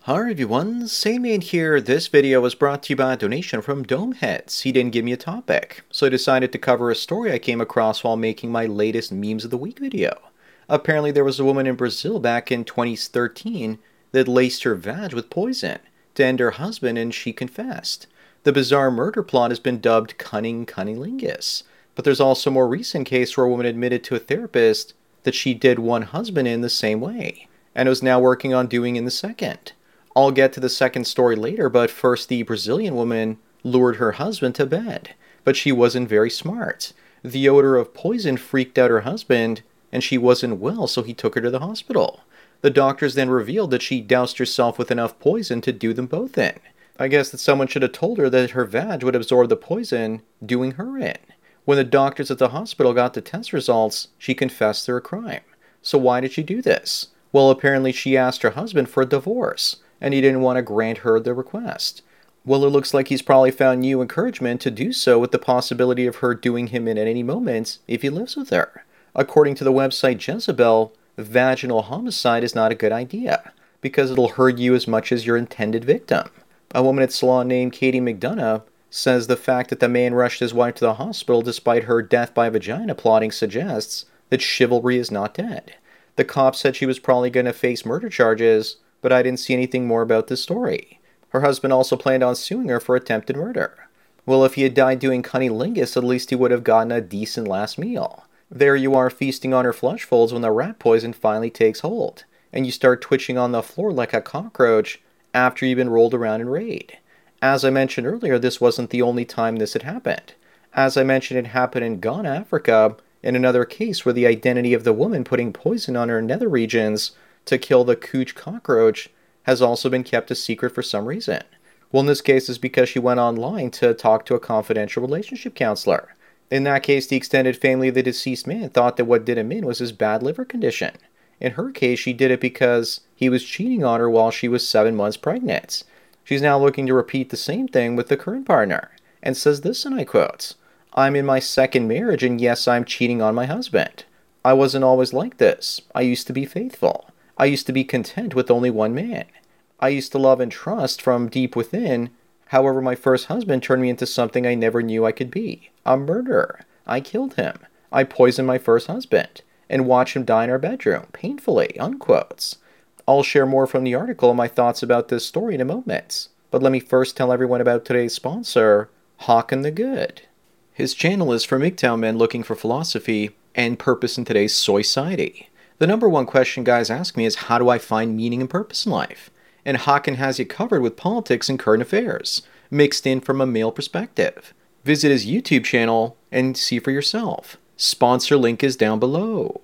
Hi everyone, Sandman here. This video was brought to you by a donation from Domeheads. He didn't give me a topic, so I decided to cover a story I came across while making my latest Memes of the Week video. Apparently there was a woman in Brazil back in 2013 that laced her vag with poison to end her husband, and she confessed. The bizarre murder plot has been dubbed Cunning Cunnilingus, but there's also a more recent case where a woman admitted to a therapist that she did one husband in the same way, and was now working on doing in the second. I'll get to the second story later, but first the Brazilian woman lured her husband to bed, but she wasn't very smart. The odor of poison freaked out her husband, and she wasn't well, so he took her to the hospital. The doctors then revealed that she doused herself with enough poison to do them both in. I guess that someone should have told her that her vag would absorb the poison, doing her in. When the doctors at the hospital got the test results, she confessed to her crime. So why did she do this? Well, apparently she asked her husband for a divorce, and he didn't want to grant her the request. Well, it looks like he's probably found new encouragement to do so, with the possibility of her doing him in at any moment if he lives with her. According to the website Jezebel, vaginal homicide is not a good idea, because it'll hurt you as much as your intended victim. A woman at salon named Katie McDonough says the fact that the man rushed his wife to the hospital despite her death by vagina plotting suggests that chivalry is not dead. The cops said she was probably going to face murder charges, but I didn't see anything more about this story. Her husband also planned on suing her for attempted murder. Well, if he had died doing cunnilingus, at least he would have gotten a decent last meal. There you are feasting on her flesh folds when the rat poison finally takes hold, and you start twitching on the floor like a cockroach after you've been rolled around in raid. As I mentioned earlier, this wasn't the only time this had happened. As I mentioned, it happened in Ghana, Africa, in another case where the identity of the woman putting poison on her nether regions to kill the cooch cockroach has also been kept a secret for some reason. Well, in this case, it's because she went online to talk to a confidential relationship counselor. In that case, the extended family of the deceased man thought that what did him in was his bad liver condition. In her case, she did it because he was cheating on her while she was 7 months pregnant. She's now looking to repeat the same thing with the current partner, and says this, and I quote, "I'm in my second marriage, and yes, I'm cheating on my husband. I wasn't always like this. I used to be faithful. I used to be content with only one man. I used to love and trust from deep within. However, my first husband turned me into something I never knew I could be. A murderer. I killed him. I poisoned my first husband and watched him die in our bedroom, painfully," unquotes. I'll share more from the article and my thoughts about this story in a moment. But let me first tell everyone about today's sponsor, Hawken the Good. His channel is for MGTOW men looking for philosophy and purpose in today's society. The number one question guys ask me is, how do I find meaning and purpose in life? And Hawken has you covered with politics and current affairs, mixed in from a male perspective. Visit his YouTube channel and see for yourself. Sponsor link is down below.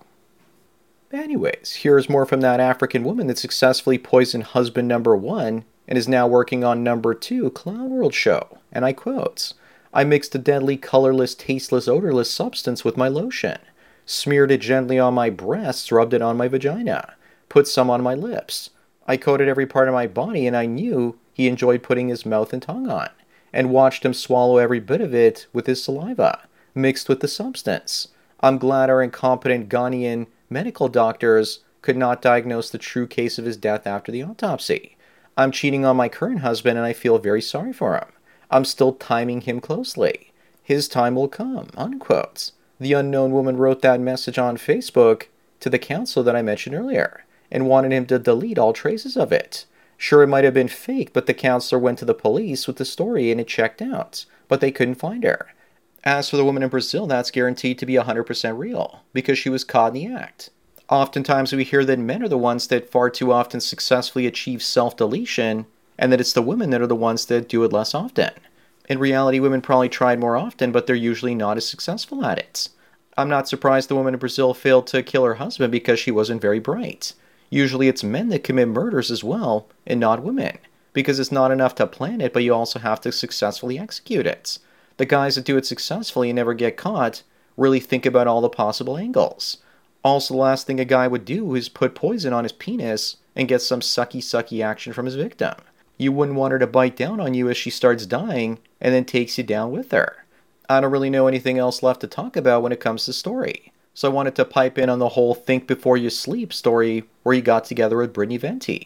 Anyways, here's more from that African woman that successfully poisoned husband number 1 and is now working on number 2 Cloud World show. And I quote, "I mixed a deadly, colorless, tasteless, odorless substance with my lotion. Smeared it gently on my breasts, rubbed it on my vagina, put some on my lips. I coated every part of my body, and I knew he enjoyed putting his mouth and tongue on, and watched him swallow every bit of it with his saliva, mixed with the substance. I'm glad our incompetent Ghanaian medical doctors could not diagnose the true case of his death after the autopsy. I'm cheating on my current husband, and I feel very sorry for him. I'm still timing him closely. His time will come," unquote. The unknown woman wrote that message on Facebook to the counselor that I mentioned earlier, and wanted him to delete all traces of it. Sure, it might have been fake, but the counselor went to the police with the story and it checked out, but they couldn't find her. As for the woman in Brazil, that's guaranteed to be 100% real, because she was caught in the act. Oftentimes we hear that men are the ones that far too often successfully achieve self-deletion, and that it's the women that are the ones that do it less often. In reality, women probably tried more often, but they're usually not as successful at it. I'm not surprised the woman in Brazil failed to kill her husband because she wasn't very bright. Usually it's men that commit murders as well, and not women, because it's not enough to plan it, but you also have to successfully execute it. The guys that do it successfully and never get caught really think about all the possible angles. Also, the last thing a guy would do is put poison on his penis and get some sucky action from his victim. You wouldn't want her to bite down on you as she starts dying and then takes you down with her. I don't really know anything else left to talk about when it comes to story. So I wanted to pipe in on the whole think before you sleep story where he got together with Brittany Venti.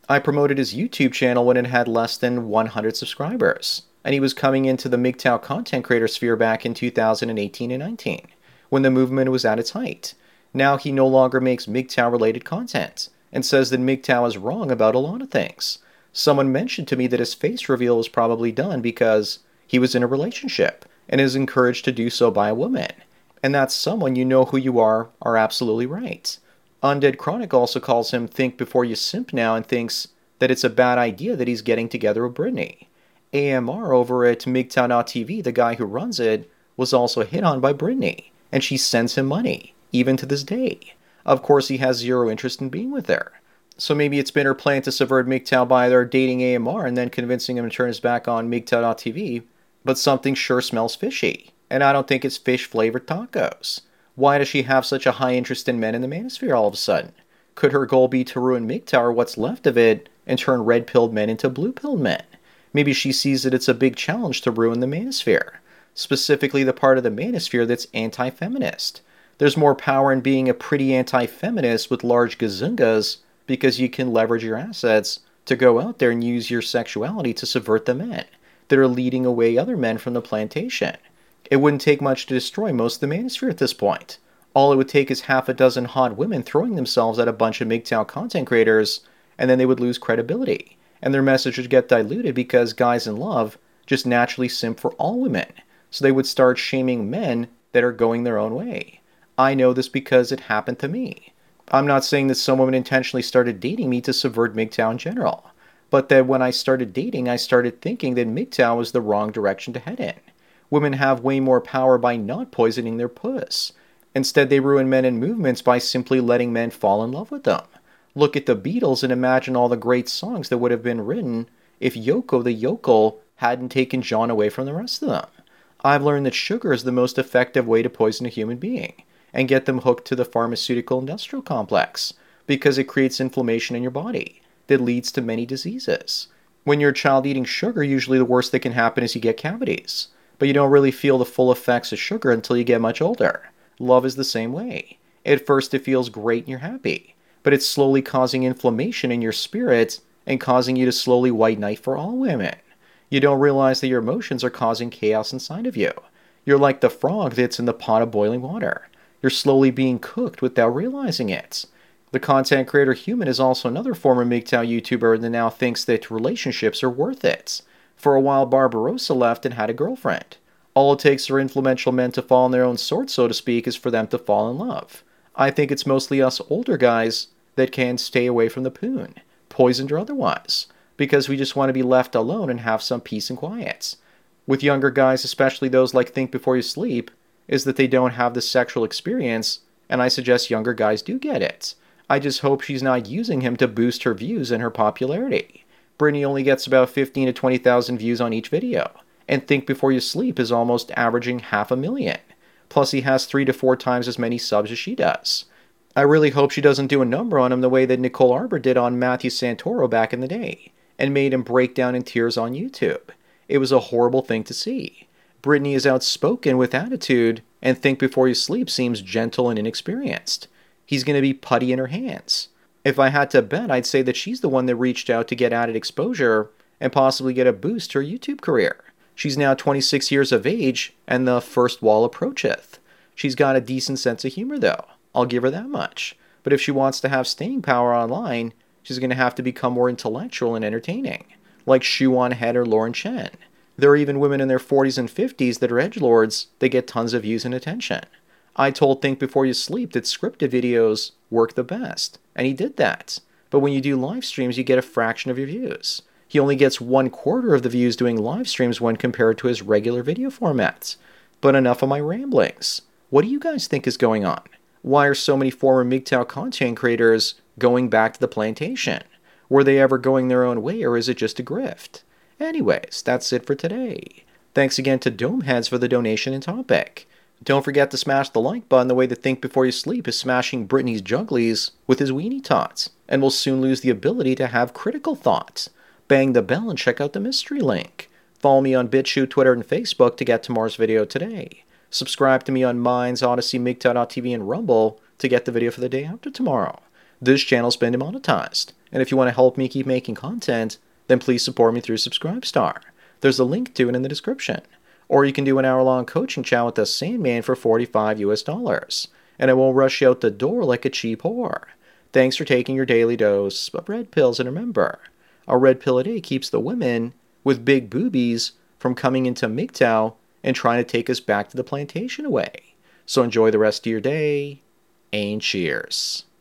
I promoted his YouTube channel when it had less than 100 subscribers, and he was coming into the MGTOW content creator sphere back in 2018 and 19, when the movement was at its height. Now he no longer makes MGTOW related content, and says that MGTOW is wrong about a lot of things. Someone mentioned to me that his face reveal was probably done because he was in a relationship, and is encouraged to do so by a woman. And that's someone you know who you are absolutely right. Undead Chronic also calls him Think Before You Simp now and thinks that it's a bad idea that he's getting together with Britney. AMR over at MGTOW.tv, the guy who runs it, was also hit on by Britney, and she sends him money, even to this day. Of course, he has zero interest in being with her. So maybe it's been her plan to subvert MGTOW by either dating AMR and then convincing him to turn his back on MGTOW.tv, but something sure smells fishy, and I don't think it's fish-flavored tacos. Why does she have such a high interest in men in the manosphere all of a sudden? Could her goal be to ruin MGTOW or what's left of it and turn red-pilled men into blue-pilled men? Maybe she sees that it's a big challenge to ruin the manosphere, specifically the part of the manosphere that's anti-feminist. There's more power in being a pretty anti-feminist with large gazungas because you can leverage your assets to go out there and use your sexuality to subvert the men that are leading away other men from the plantation. It wouldn't take much to destroy most of the manosphere at this point. All it would take is half a dozen hot women throwing themselves at a bunch of MGTOW content creators, and then they would lose credibility, and their message would get diluted because guys in love just naturally simp for all women, so they would start shaming men that are going their own way. I know this because it happened to me. I'm not saying that some women intentionally started dating me to subvert MGTOW in general, but that when I started dating, I started thinking that MGTOW was the wrong direction to head in. Women have way more power by not poisoning their puss. Instead, they ruin men and movements by simply letting men fall in love with them. Look at the Beatles and imagine all the great songs that would have been written if Yoko the yokel hadn't taken John away from the rest of them. I've learned that sugar is the most effective way to poison a human being and get them hooked to the pharmaceutical industrial complex because it creates inflammation in your body that leads to many diseases. When you're a child eating sugar, usually the worst that can happen is you get cavities, but you don't really feel the full effects of sugar until you get much older. Love is the same way. At first it feels great and you're happy, but it's slowly causing inflammation in your spirit and causing you to slowly white knight for all women. You don't realize that your emotions are causing chaos inside of you. You're like the frog that's in the pot of boiling water. You're slowly being cooked without realizing it. The content creator human is also another former MGTOW YouTuber that now thinks that relationships are worth it. For a while, Barbarossa left and had a girlfriend. All it takes for influential men to fall on their own sword, so to speak, is for them to fall in love. I think it's mostly us older guys that can stay away from the poon, poisoned or otherwise, because we just want to be left alone and have some peace and quiet. With younger guys, especially those like Think Before You Sleep, is that they don't have the sexual experience, and I suggest younger guys do get it. I just hope she's not using him to boost her views and her popularity. Britney only gets about 15 to 20,000 views on each video, and Think Before You Sleep is almost averaging 500,000. Plus he has 3 to 4 times as many subs as she does. I really hope she doesn't do a number on him the way that Nicole Arbor did on Matthew Santoro back in the day, and made him break down in tears on YouTube. It was a horrible thing to see. Britney is outspoken with attitude, and Think Before You Sleep seems gentle and inexperienced. He's going to be putty in her hands. If I had to bet, I'd say that she's the one that reached out to get added exposure and possibly get a boost to her YouTube career. She's now 26 years of age, and the first wall approacheth. She's got a decent sense of humor, though. I'll give her that much. But if she wants to have staying power online, she's going to have to become more intellectual and entertaining, like Shuan Head or Lauren Chen. There are even women in their 40s and 50s that are edgelords that get tons of views and attention. I told Think Before You Sleep that scripted videos work the best, and he did that. But when you do live streams, you get a fraction of your views. He only gets 1/4 of the views doing live streams when compared to his regular video formats. But enough of my ramblings. What do you guys think is going on? Why are so many former MGTOW content creators going back to the plantation? Were they ever going their own way, or is it just a grift? Anyways, that's it for today. Thanks again to Domeheads for the donation and topic. Don't forget to smash the like button the way that Think Before You Sleep is smashing Britney's jugglies with his weenie tots, and will soon lose the ability to have critical thoughts. Bang the bell and check out the mystery link. Follow me on BitChute, Twitter, and Facebook to get tomorrow's video today. Subscribe to me on Minds, Odyssey, MGTOW.tv, and Rumble to get the video for the day after tomorrow. This channel's been demonetized. And if you want to help me keep making content, then please support me through Subscribestar. There's a link to it in the description. Or you can do an hour-long coaching chat with the Sandman for $45 US, and I won't rush you out the door like a cheap whore. Thanks for taking your daily dose of red pills, and remember, a red pill a day keeps the women with big boobies from coming into MGTOW and trying to take us back to the plantation away. So enjoy the rest of your day, and cheers.